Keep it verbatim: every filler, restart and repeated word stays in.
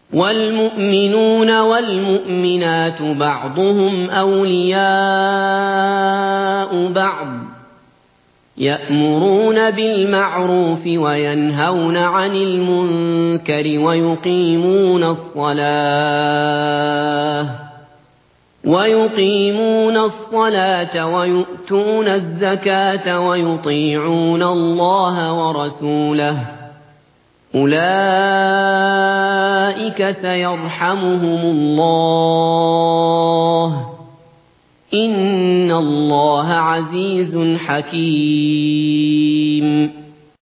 وَالْمُؤْمِنُونَ وَالْمُؤْمِنَاتُ بَعْضُهُمْ أَوْلِيَاءُ بَعْضٍ ۚ يَأْمُرُونَ بِالْمَعْرُوفِ وَيَنْهَوْنَ عَنِ الْمُنكَرِ وَيُقِيمُونَ الصَّلَاةَ وَيُؤْتُونَ الزَّكَاةَ وَيُطِيعُونَ اللَّهَ وَرَسُولَهُ ۚ أُولَٰئِكَ سَيَرْحَمُهُمُ اللَّهُ ۗ إِنَّ اللَّهَ عَزِيزٌ حَكِيمٌ